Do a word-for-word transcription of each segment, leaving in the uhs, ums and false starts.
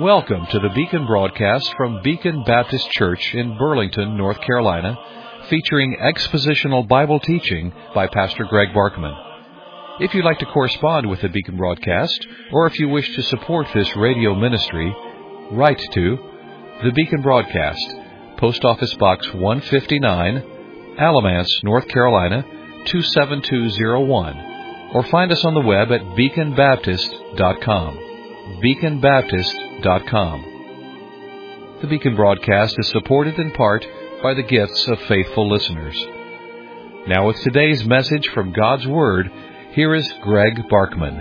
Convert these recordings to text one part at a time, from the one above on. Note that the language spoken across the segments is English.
Welcome to the Beacon broadcast from Beacon Baptist Church in Burlington, North Carolina, featuring expositional Bible teaching by Pastor Greg Barkman. If you'd like to correspond with the Beacon broadcast, or if you wish to support this radio ministry, write to the Beacon Broadcast, Post Office Box one fifty-nine, Alamance, North Carolina, two seven two zero one, or find us on the web at beacon baptist dot com. beacon baptist dot com. The Beacon broadcast is supported in part by the gifts of faithful listeners. Now with today's message from God's Word, here is Greg Barkman.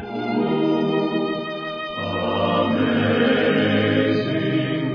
Amazing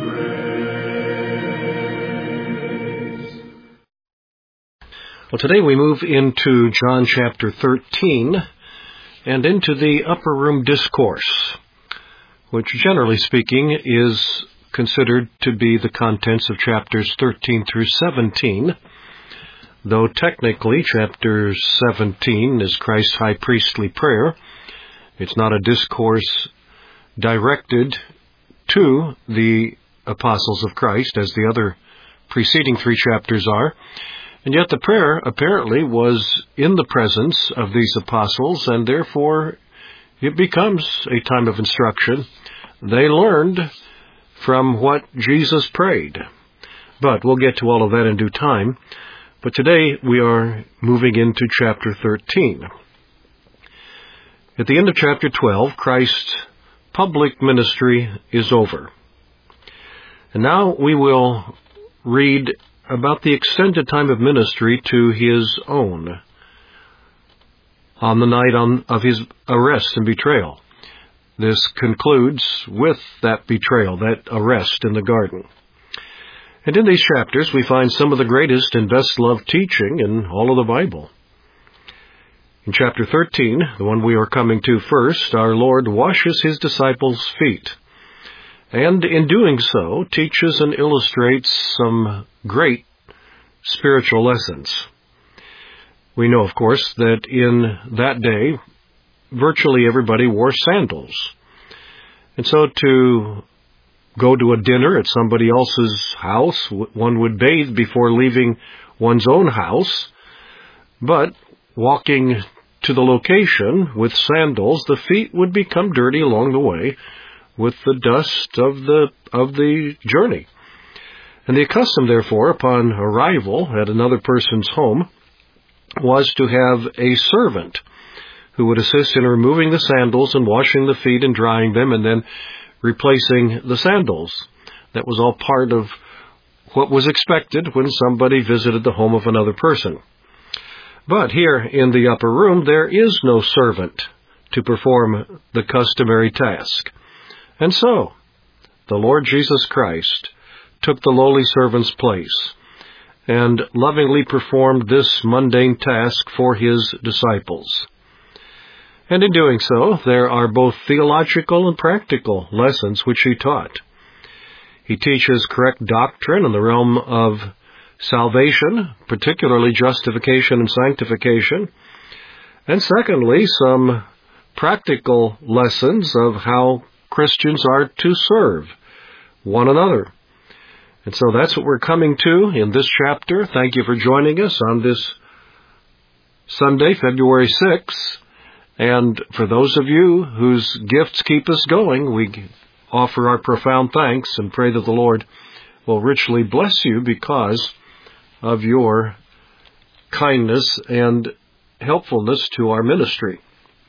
Grace. Well, today we move into John chapter thirteen and into the Upper Room Discourse, which generally speaking is considered to be the contents of chapters thirteen through seventeen, though technically chapter seventeen is Christ's high priestly prayer. It's not a discourse directed to the apostles of Christ as the other preceding three chapters are, and yet the prayer apparently was in the presence of these apostles, and therefore it becomes a time of instruction. They learned from what Jesus prayed. But we'll get to all of that in due time. But today we are moving into chapter thirteen. At the end of chapter twelve, Christ's public ministry is over. And now we will read about the extended time of ministry to his own on the night on, of his arrest and betrayal. This concludes with that betrayal, that arrest in the garden. And in these chapters we find some of the greatest and best loved teaching in all of the Bible. In chapter thirteen, the one we are coming to first, our Lord washes his disciples' feet, and in doing so teaches and illustrates some great spiritual lessons. We know, of course, that in that day, virtually everybody wore sandals. And so to go to a dinner at somebody else's house, one would bathe before leaving one's own house. But walking to the location with sandals, the feet would become dirty along the way with the dust of the of the journey. And the custom, therefore, upon arrival at another person's home, was to have a servant who would assist in removing the sandals and washing the feet and drying them and then replacing the sandals. That was all part of what was expected when somebody visited the home of another person. But here in the upper room, there is no servant to perform the customary task. And so, the Lord Jesus Christ took the lowly servant's place and lovingly performed this mundane task for his disciples. And in doing so, there are both theological and practical lessons which he taught. He teaches correct doctrine in the realm of salvation, particularly justification and sanctification, and secondly, some practical lessons of how Christians are to serve one another. And so that's what we're coming to in this chapter. Thank you for joining us on this Sunday, February sixth. And for those of you whose gifts keep us going, we offer our profound thanks and pray that the Lord will richly bless you because of your kindness and helpfulness to our ministry.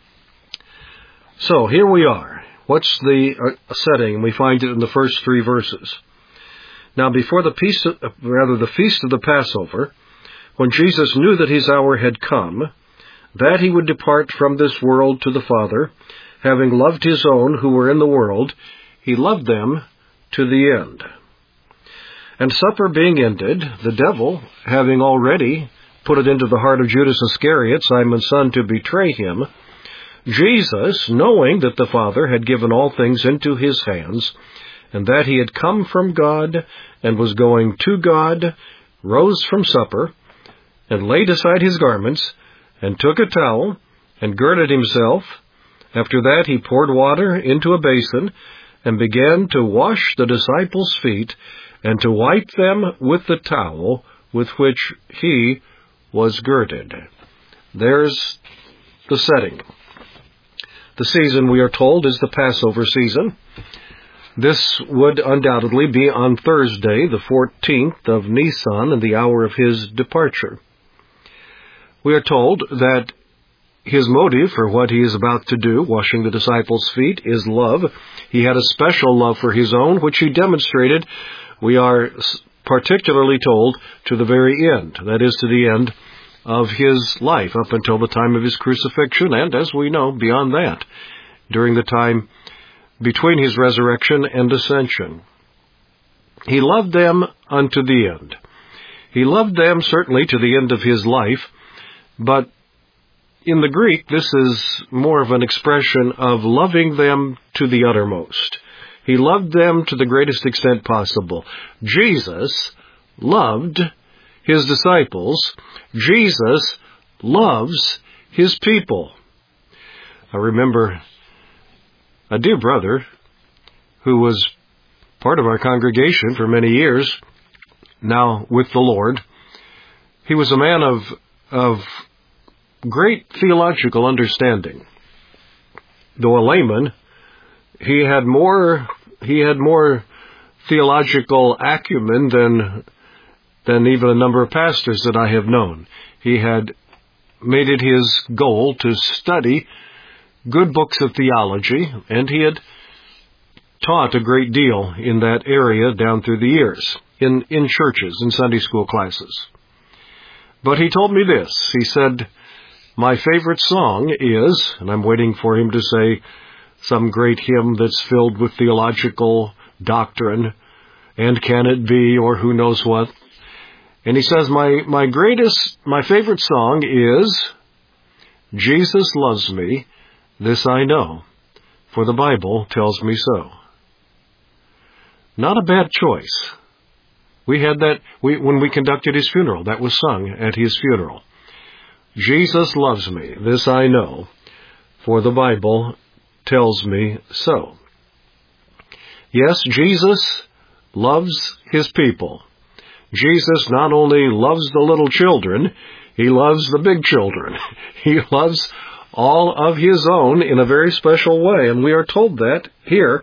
So here we are. What's the setting? We find it in the first three verses. Now, before the feast, rather the feast of the Passover, when Jesus knew that his hour had come, that he would depart from this world to the Father, having loved his own who were in the world, he loved them to the end. And supper being ended, the devil, having already put it into the heart of Judas Iscariot, Simon's son, to betray him, Jesus, knowing that the Father had given all things into his hands, and that he had come from God and was going to God, rose from supper, and laid aside his garments, and took a towel, and girded himself. After that he poured water into a basin, and began to wash the disciples' feet and to wipe them with the towel with which he was girded. There's the setting. The season, we are told, is the Passover season. This would undoubtedly be on Thursday, the fourteenth of Nisan, and the hour of his departure. We are told that his motive for what he is about to do, washing the disciples' feet, is love. He had a special love for his own, which he demonstrated, we are particularly told, to the very end. That is, to the end of his life, up until the time of his crucifixion, and, as we know, beyond that, during the time between his resurrection and ascension. He loved them unto the end. He loved them certainly to the end of his life, but in the Greek, this is more of an expression of loving them to the uttermost. He loved them to the greatest extent possible. Jesus loved his disciples. Jesus loves his people. I remember a dear brother who was part of our congregation for many years, now with the Lord. He was a man of, of great theological understanding. Though a layman, he had more, he had more theological acumen than, than even a number of pastors that I have known. He had made it his goal to study good books of theology, and he had taught a great deal in that area down through the years, in, in churches, in Sunday school classes. But he told me this. He said, my favorite song is, and I'm waiting for him to say some great hymn that's filled with theological doctrine, and can it be, or who knows what. And he says, my, my greatest, my favorite song is, Jesus Loves Me, This I Know, for the Bible tells me so. Not a bad choice. We had that, we, when we conducted his funeral, that was sung at his funeral. Jesus loves me, this I know, for the Bible tells me so. Yes, Jesus loves his people. Jesus not only loves the little children, he loves the big children. He loves all of his own in a very special way, and we are told that here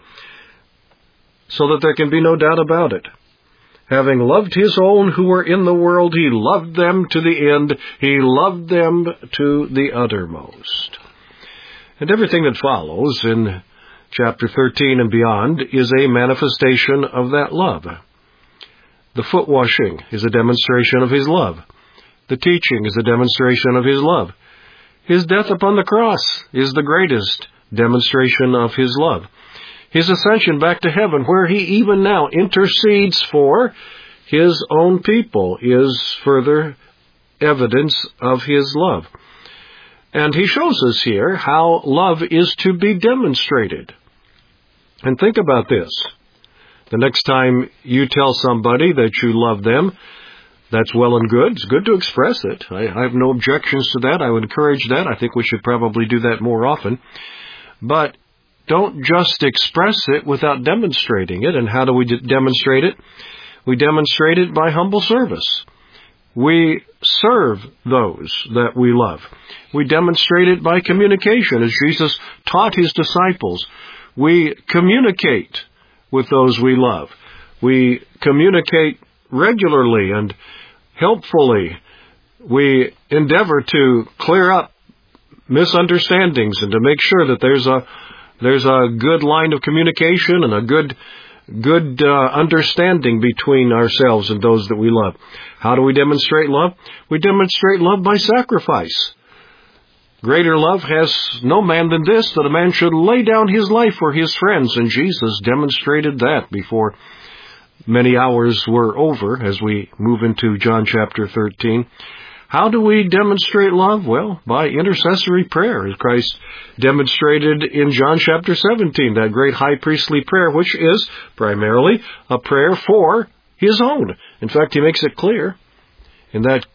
so that there can be no doubt about it. Having loved his own who were in the world, he loved them to the end. He loved them to the uttermost. And everything that follows in chapter thirteen and beyond is a manifestation of that love. The foot washing is a demonstration of his love. The teaching is a demonstration of his love. His death upon the cross is the greatest demonstration of his love. His ascension back to heaven, where he even now intercedes for his own people, is further evidence of his love. And he shows us here how love is to be demonstrated. And think about this. The next time you tell somebody that you love them, that's well and good. It's good to express it. I, I have no objections to that. I would encourage that. I think we should probably do that more often. But don't just express it without demonstrating it. And how do we d- demonstrate it? We demonstrate it by humble service. We serve those that we love. We demonstrate it by communication, as Jesus taught his disciples. We communicate with those we love. We communicate regularly and helpfully. We endeavor to clear up misunderstandings and to make sure that there's a there's a good line of communication and a good good uh, understanding between ourselves and those that we love. How do we demonstrate love? We demonstrate love by sacrifice. Greater love has no man than this, that a man should lay down his life for his friends, and Jesus demonstrated that before many hours were over as we move into John chapter thirteen. How do we demonstrate love? Well, by intercessory prayer, as Christ demonstrated in John chapter seventeen, that great high priestly prayer, which is primarily a prayer for his own. In fact, he makes it clear in that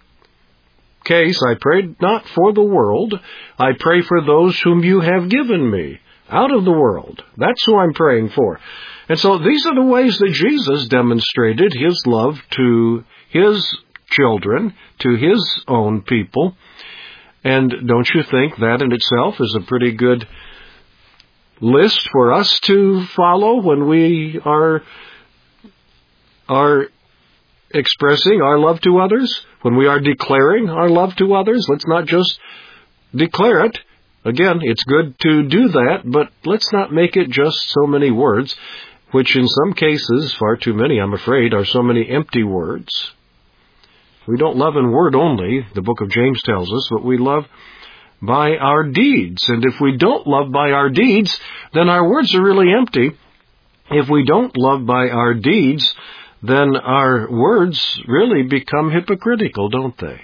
case, I prayed not for the world, I pray for those whom you have given me. out of the world. That's who I'm praying for. And so these are the ways that Jesus demonstrated his love to his children, to his own people. And don't you think that in itself is a pretty good list for us to follow when we are, are expressing our love to others, when we are declaring our love to others? Let's not just declare it. Again, it's good to do that, but let's not make it just so many words, which in some cases, far too many, I'm afraid, are so many empty words. We don't love in word only, the book of James tells us, but we love by our deeds. And if we don't love by our deeds, then our words are really empty. If we don't love by our deeds, then our words really become hypocritical, don't they?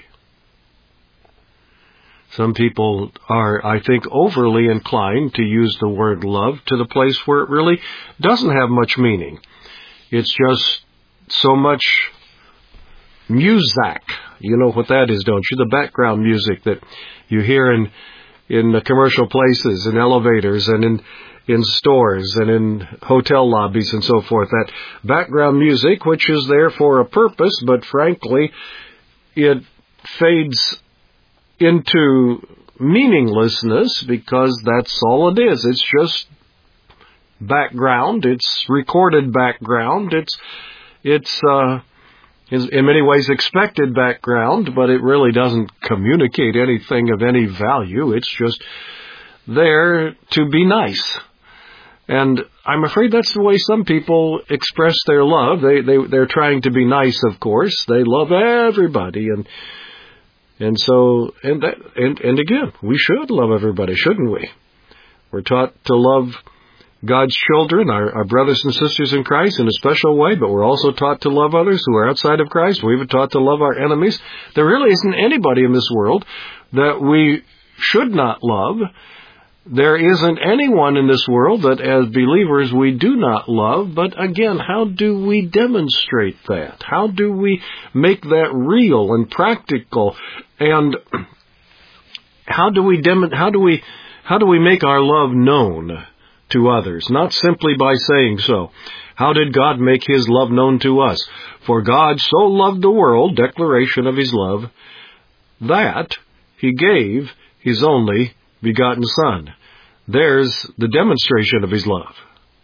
Some people are, I think, overly inclined to use the word love to the place where it really doesn't have much meaning. It's just so much music. You know what that is, don't you? The background music that you hear in in the commercial places, in elevators, and in in stores, and in hotel lobbies, and so forth. That background music, which is there for a purpose, but frankly, it fades into meaninglessness because that's all it is. It's just background. It's recorded background. It's it's uh, in many ways expected background, but it really doesn't communicate anything of any value. It's just there to be nice. And I'm afraid that's the way some people express their love. They they they're trying to be nice, of course. They love everybody, and And so, and that, and, and again, we should love everybody, shouldn't we? We're taught to love God's children, our, our brothers and sisters in Christ, in a special way, but we're also taught to love others who are outside of Christ. We're even taught to love our enemies. There really isn't anybody in this world that we should not love. There isn't anyone in this world that as believers we do not love, but again, how do we demonstrate that? How do we make that real and practical? And how do we dem- how do we how do we make our love known to others? Not simply by saying so. How did God make his love known to us? For God so loved the world, declaration of his love, that he gave his only begotten Son. There's the demonstration of his love.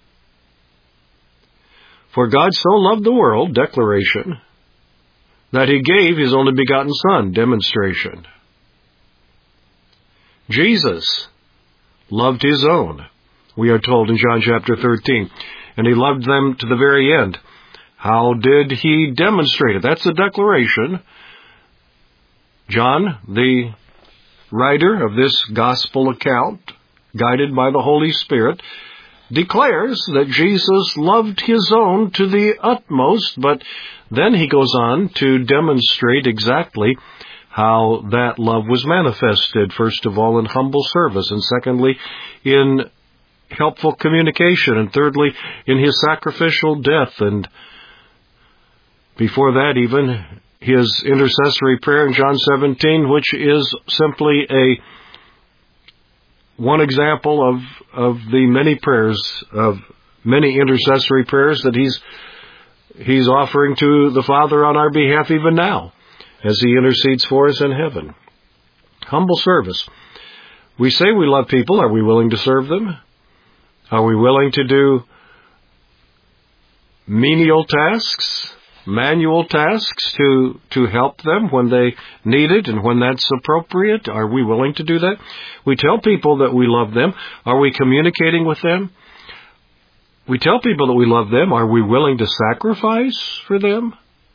For God so loved the world, declaration, that he gave his only begotten Son, demonstration. Jesus loved his own, we are told in John chapter thirteen, and he loved them to the very end. How did he demonstrate it? That's a declaration. John, the writer of this gospel account, guided by the Holy Spirit, declares that Jesus loved his own to the utmost, but then he goes on to demonstrate exactly how that love was manifested, first of all in humble service, and secondly in helpful communication, and thirdly in his sacrificial death, and before that even his intercessory prayer in John seventeen, which is simply a one example of, of the many prayers, of many intercessory prayers that he's he's offering to the Father on our behalf even now, as he intercedes for us in heaven. Humble service. We say we love people. Are we willing to serve them? Are we willing to do menial tasks, manual tasks to, to help them when they need it and when that's appropriate? Are we willing to do that? We tell people that we love them. Are we communicating with them? We tell people that we love them. Are we willing to sacrifice for them?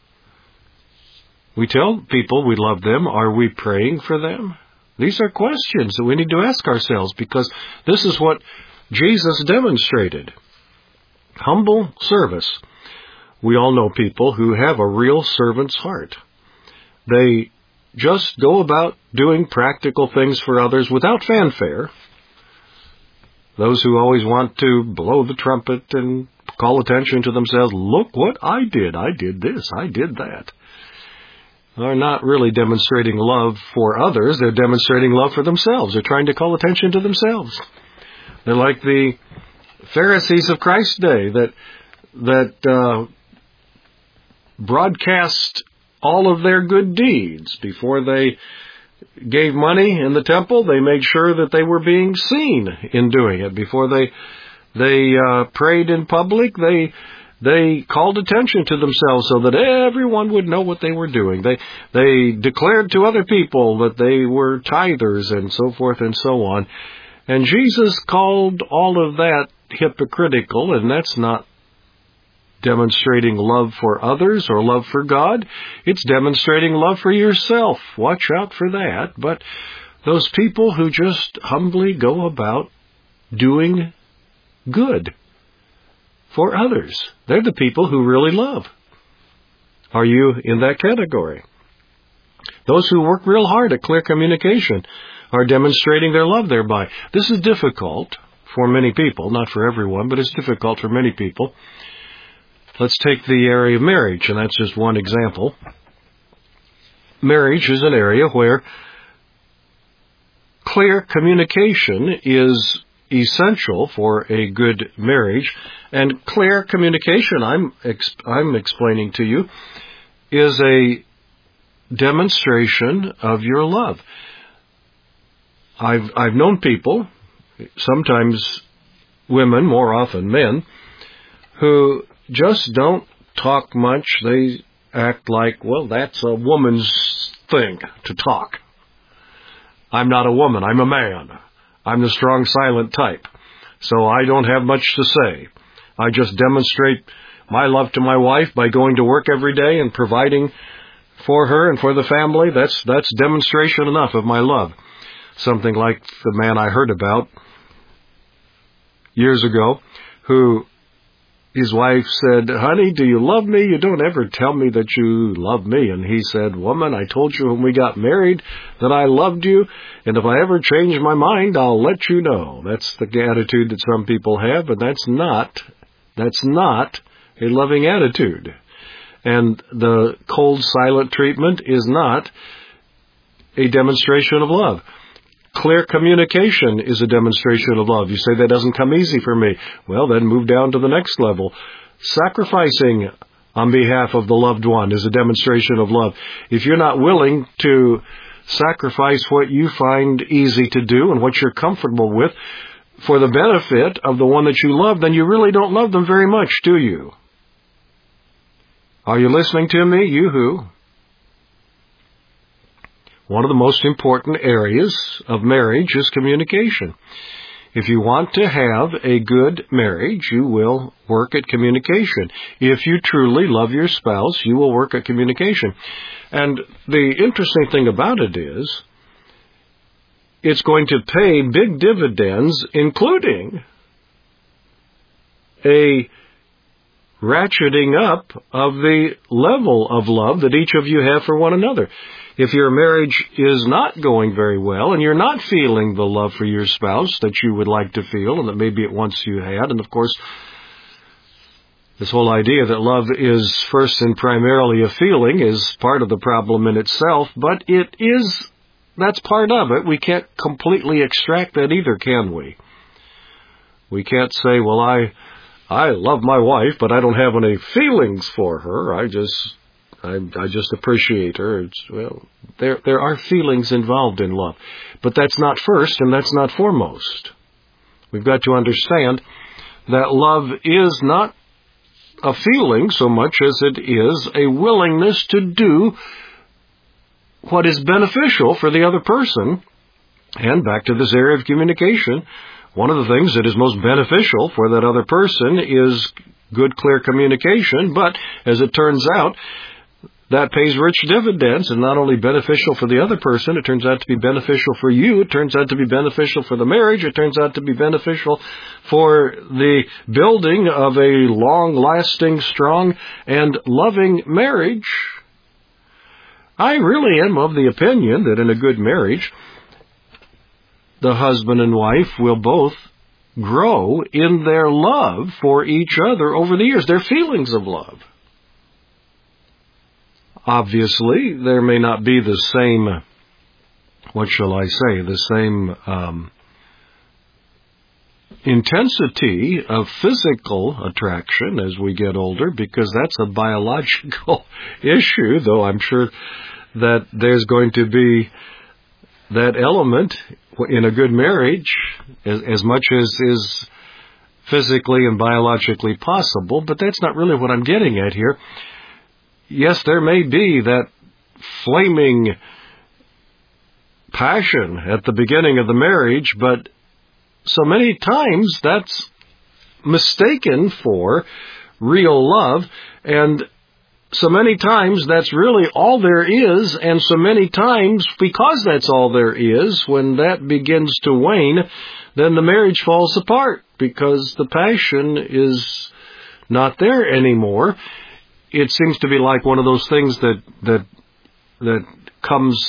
We tell people we love them. Are we praying for them? These are questions that we need to ask ourselves, because this is what Jesus demonstrated. Humble service. We all know people who have a real servant's heart. They just go about doing practical things for others without fanfare. Those who always want to blow the trumpet and call attention to themselves, look what I did, I did this, I did that, are not really demonstrating love for others. They're demonstrating love for themselves. They're trying to call attention to themselves. They're like the Pharisees of Christ's day that that uh, broadcast all of their good deeds. Before they gave money in the temple, they made sure that they were being seen in doing it. Before they they uh, prayed in public, they they called attention to themselves so that everyone would know what they were doing. They they declared to other people that they were tithers and so forth and so on. And Jesus called all of that hypocritical, and that's not demonstrating love for others or love for God. It's demonstrating love for yourself. Watch out for that. But those people who just humbly go about doing good for others, they're the people who really love. Are you in that category? Those who work real hard at clear communication are demonstrating their love thereby. This is difficult for many people, not for everyone, but it's difficult for many people. Let's take the area of marriage, and that's just one example. Marriage is an area where clear communication is essential for a good marriage, and clear communication, I'm ex- I'm explaining to you, is a demonstration of your love. I've I've known people, sometimes women, more often men, who just don't talk much. They act like, well, that's a woman's thing to talk. I'm not a woman, I'm a man. I'm the strong, silent type. So I don't have much to say. I just demonstrate my love to my wife by going to work every day and providing for her and for the family. That's that's demonstration enough of my love. Something like the man I heard about years ago, who his wife said, honey, do you love me? You don't ever tell me that you love me. And he said, woman, I told you when we got married that I loved you, and if I ever change my mind, I'll let you know. That's the attitude that some people have, but that's not, that's not a loving attitude. And the cold, silent treatment is not a demonstration of love. Clear communication is a demonstration of love. You say, that doesn't come easy for me. Well, then move down to the next level. Sacrificing on behalf of the loved one is a demonstration of love. If you're not willing to sacrifice what you find easy to do and what you're comfortable with for the benefit of the one that you love, then you really don't love them very much, do you? Are you listening to me, you who? One of the most important areas of marriage is communication. If you want to have a good marriage, you will work at communication. If you truly love your spouse, you will work at communication. And the interesting thing about it is, it's going to pay big dividends, including a ratcheting up of the level of love that each of you have for one another. If your marriage is not going very well and you're not feeling the love for your spouse that you would like to feel and that maybe at once you had, and of course, this whole idea that love is first and primarily a feeling is part of the problem in itself, but it is, that's part of it. We can't completely extract that either, can we? We can't say, well, I I love my wife, but I don't have any feelings for her. I just I, I just appreciate her. It's, well, there there are feelings involved in love, but that's not first and that's not foremost. We've got to understand that love is not a feeling so much as it is a willingness to do what is beneficial for the other person. And back to this area of communication, one of the things that is most beneficial for that other person is good, clear communication. But as it turns out, that pays rich dividends, and not only beneficial for the other person, it turns out to be beneficial for you, it turns out to be beneficial for the marriage, it turns out to be beneficial for the building of a long-lasting, strong, and loving marriage. I really am of the opinion that in a good marriage, the husband and wife will both grow in their love for each other over the years, their feelings of love. Obviously, there may not be the same, what shall I say, the same um, intensity of physical attraction as we get older, because that's a biological issue, though I'm sure that there's going to be that element in a good marriage as, as much as is physically and biologically possible, but that's not really what I'm getting at here. Yes, there may be that flaming passion at the beginning of the marriage, but so many times that's mistaken for real love, and so many times that's really all there is, and so many times because that's all there is, when that begins to wane, then the marriage falls apart because the passion is not there anymore. It seems to be like one of those things that that that comes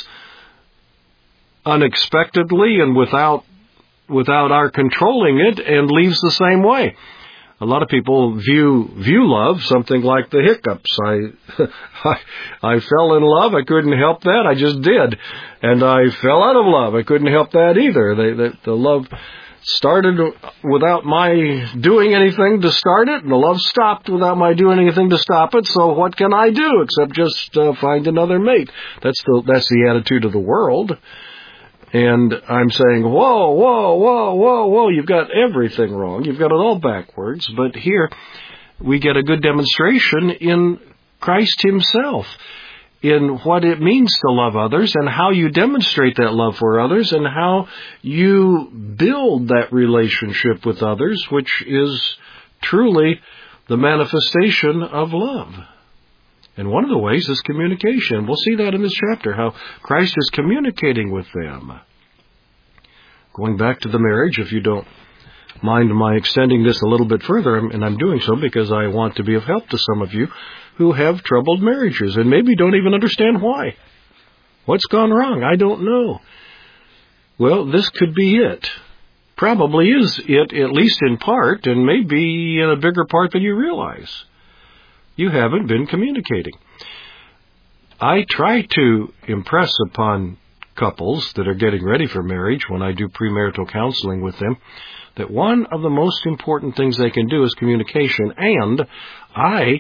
unexpectedly and without without our controlling it, and leaves the same way. A lot of people view view love something like the hiccups. I, I I fell in love. I couldn't help that. I just did, and I fell out of love. I couldn't help that either. They, the, the love started without my doing anything to start it, and the love stopped without my doing anything to stop it. So what can I do except just uh, find another mate? That's the that's the attitude of the world. And I'm saying, whoa, whoa, whoa, whoa, whoa, you've got everything wrong. You've got it all backwards. But here we get a good demonstration in Christ himself, in what it means to love others and how you demonstrate that love for others and how you build that relationship with others, which is truly the manifestation of love. And one of the ways is communication. We'll see that in this chapter, how Christ is communicating with them. Going back to the marriage, if you don't mind my extending this a little bit further, and I'm doing so because I want to be of help to some of you who have troubled marriages and maybe don't even understand why. What's gone wrong? I don't know. Well, this could be it. Probably is it, at least in part, and maybe in a bigger part than you realize. You haven't been communicating. I try to impress upon couples that are getting ready for marriage when I do premarital counseling with them that one of the most important things they can do is communication, and I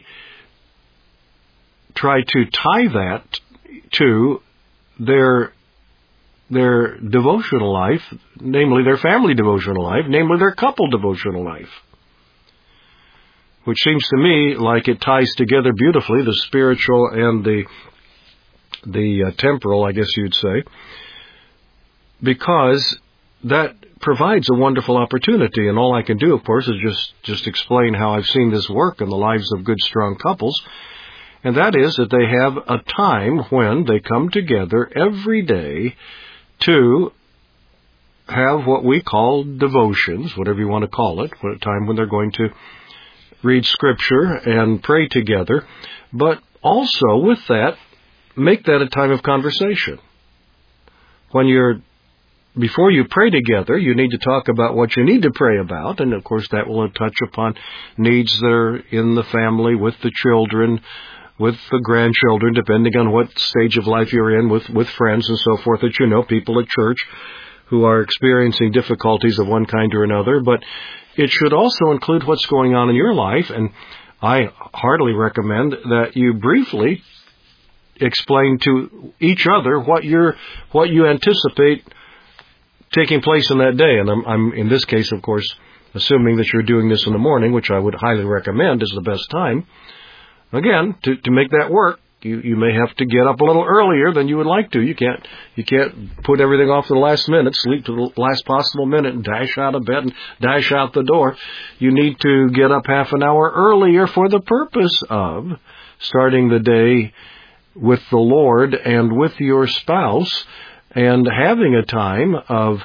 try to tie that to their their devotional life, namely their family devotional life, namely their couple devotional life. Which seems to me like it ties together beautifully, the spiritual and the the uh, temporal, I guess you'd say, because that provides a wonderful opportunity. And all I can do, of course, is just, just explain how I've seen this work in the lives of good, strong couples. And that is that they have a time when they come together every day to have what we call devotions, whatever you want to call it, a time when they're going to read Scripture and pray together, but also with that, make that a time of conversation. When you're, before you pray together, you need to talk about what you need to pray about, and of course that will touch upon needs that are in the family, with the children, with the grandchildren, depending on what stage of life you're in, with, with friends and so forth that you know, people at church who are experiencing difficulties of one kind or another, but it should also include what's going on in your life, and I heartily recommend that you briefly explain to each other what you're, what you anticipate taking place in that day. And I'm, I'm, in this case, of course, assuming that you're doing this in the morning, which I would highly recommend is the best time. Again, to, to make that work, You, you may have to get up a little earlier than you would like to. You can't you can't put everything off to the last minute, sleep to the last possible minute, and dash out of bed and dash out the door. You need to get up half an hour earlier for the purpose of starting the day with the Lord and with your spouse, and having a time of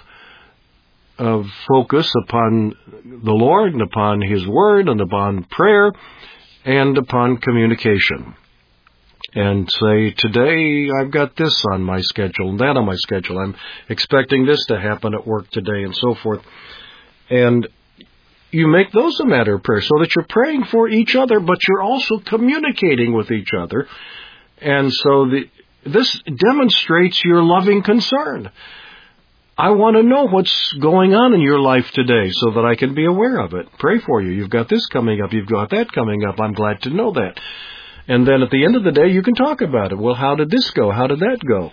of focus upon the Lord and upon His Word and upon prayer and upon communication. And say, today I've got this on my schedule and that on my schedule. I'm expecting this to happen at work today and so forth. And you make those a matter of prayer so that you're praying for each other, but you're also communicating with each other. And so the, this demonstrates your loving concern. I want to know what's going on in your life today so that I can be aware of it. Pray for you. You've got this coming up. You've got that coming up. I'm glad to know that. And then at the end of the day, you can talk about it. Well, how did this go? How did that go?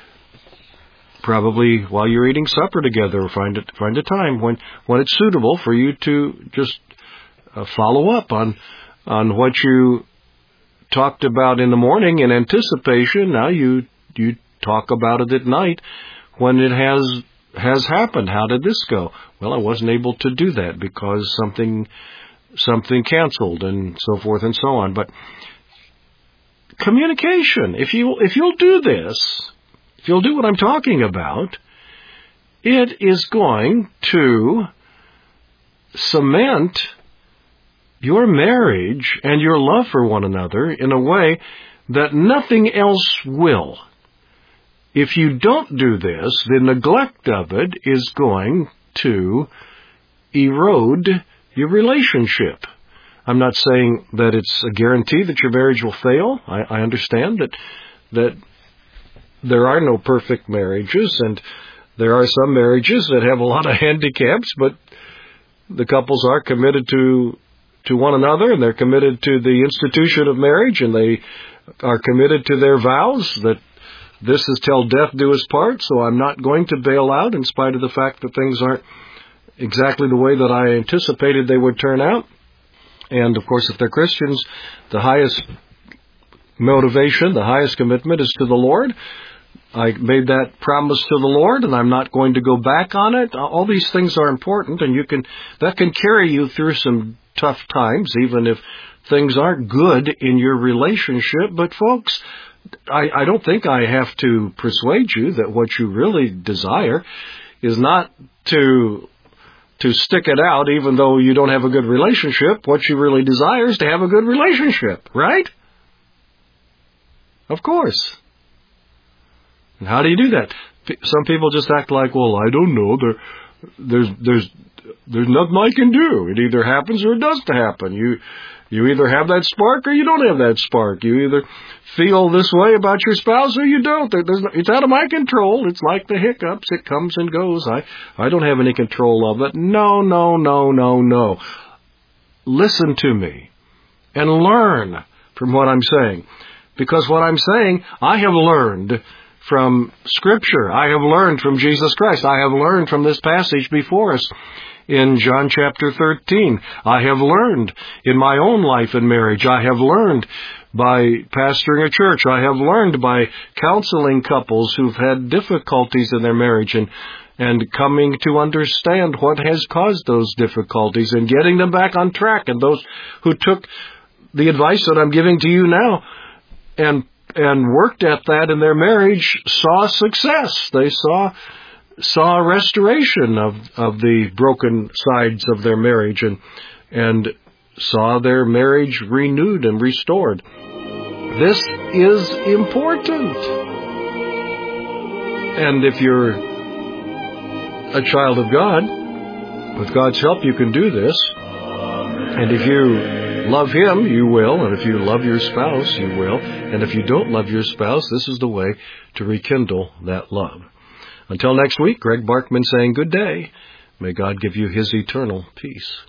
Probably while you're eating supper together, or find it, find a time when, when it's suitable for you to just uh, follow up on on what you talked about in the morning in anticipation. Now you you talk about it at night when it has has happened. How did this go? Well, I wasn't able to do that because something something canceled, and so forth and so on. But communication, if you if you'll do this, if you'll do what I'm talking about, it is going to cement your marriage and your love for one another in a way that nothing else will. If you don't do this, the neglect of it is going to erode your relationship. I'm not saying that it's a guarantee that your marriage will fail. I, I understand that that there are no perfect marriages, and there are some marriages that have a lot of handicaps, but the couples are committed to to one another, and they're committed to the institution of marriage, and they are committed to their vows that this is till death do us part, so I'm not going to bail out in spite of the fact that things aren't exactly the way that I anticipated they would turn out. And, of course, if they're Christians, the highest motivation, the highest commitment is to the Lord. I made that promise to the Lord, and I'm not going to go back on it. All these things are important, and you can that can carry you through some tough times, even if things aren't good in your relationship. But, folks, I, I don't think I have to persuade you that what you really desire is not to to stick it out even though you don't have a good relationship. What you really desire is to have a good relationship, right? Of course. And how do you do that? Some people just act like, well, I don't know. There, there's there's there's nothing I can do. It either happens or it doesn't happen. You you either have that spark or you don't have that spark. You either feel this way about your spouse or you don't. There, there's no, it's out of my control. It's like the hiccups. It comes and goes. I, I don't have any control of it. No, no, no, no, no. Listen to me and learn from what I'm saying. Because what I'm saying, I have learned from Scripture. I have learned from Jesus Christ. I have learned from this passage before us in John chapter thirteen. I have learned in my own life and marriage. I have learned by pastoring a church. I have learned by counseling couples who've had difficulties in their marriage and and coming to understand what has caused those difficulties and getting them back on track. And those who took the advice that I'm giving to you now and and worked at that in their marriage saw success. They saw saw a restoration of, of the broken sides of their marriage and and saw their marriage renewed and restored. This is important. And if you're a child of God, with God's help you can do this. And if you love Him, you will. And if you love your spouse, you will. And if you don't love your spouse, this is the way to rekindle that love. Until next week, Greg Barkman saying good day. May God give you His eternal peace.